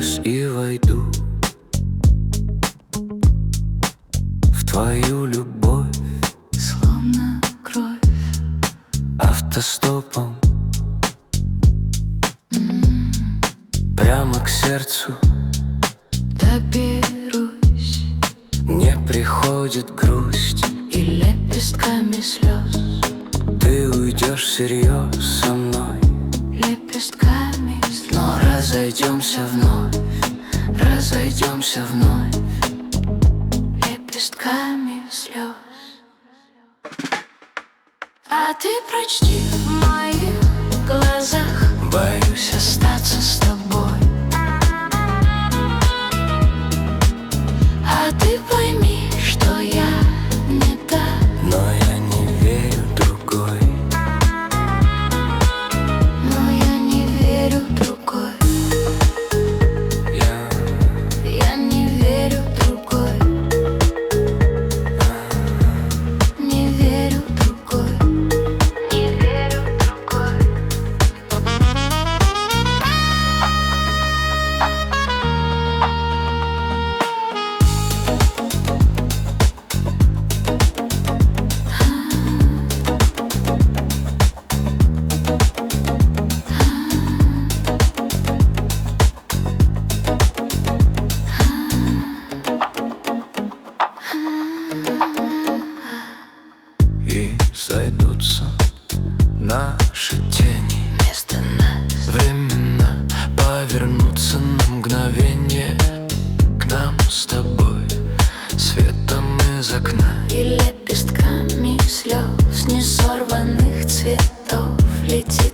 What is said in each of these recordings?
Доверюсь и войду в твою любовь, словно кровь, автостопом прямо к сердцу. доберусь Не приходит грусть, и лепестками слез, ты уйдешь всерьез со мной. лепестками слез. Но разойдемся вновь, разойдемся вновь. Лепестками слез. А ты прочти в моих глазах, Боюсь остаться с тобой. А ты пойми, что я не та, но я не верю другой. но я не верю другой. Я не верю другой. Не верю другой. Не верю другой. И сойдутся наши тени, Вместо нас временно повернуться на мгновение к нам с тобой, светом из окна. и лепестками слез несорванных цветов летит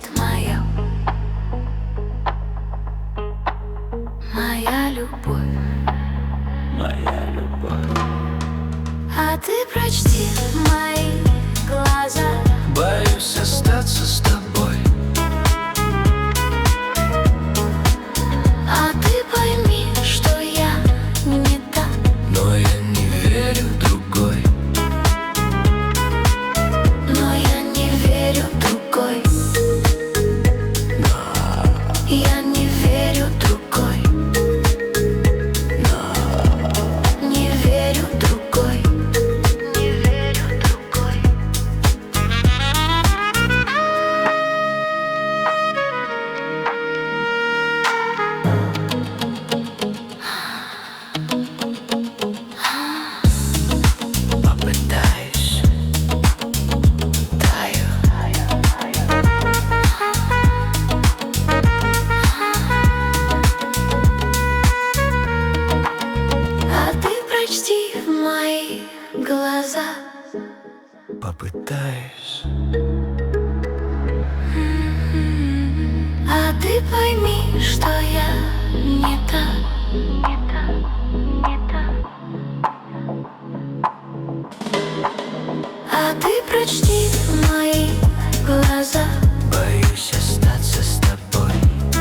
моя любовь. Моя любовь. А ты прочти в моих глазах, Боюсь остаться с тобой. а ты пойми, что я не та, Но я не верю другой. но я не верю другой. Я не верю другой. Не верю другой. Не верю другой. Попытаюсь, Таю. А ты прочти в моих глазах, попытаюсь. а ты пойми, что я не та, не та, не та. А ты прочти в моих глазах, Боюсь остаться с тобой.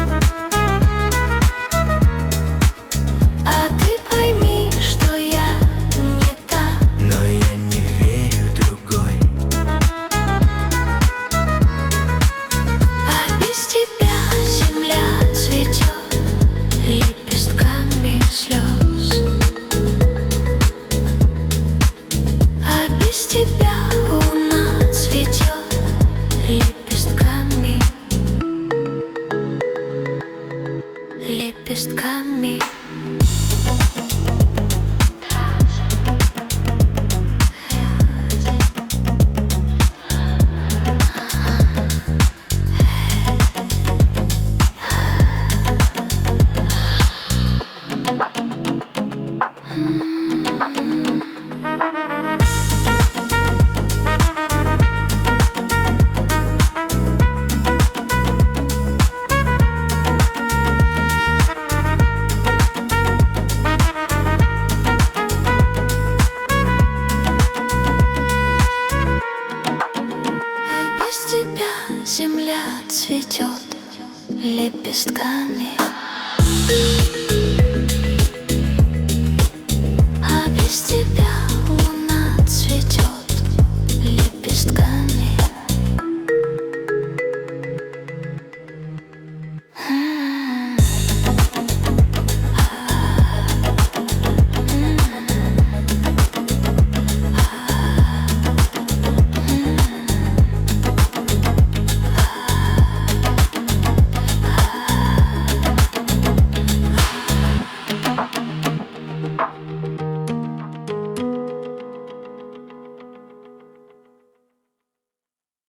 а ты пойми, что я не та, Но я не верю другой. а без тебя земля цветет лепестками слез. А без тебя луна цветет лепестками, лепестками. Без тебя земля цветет лепестками.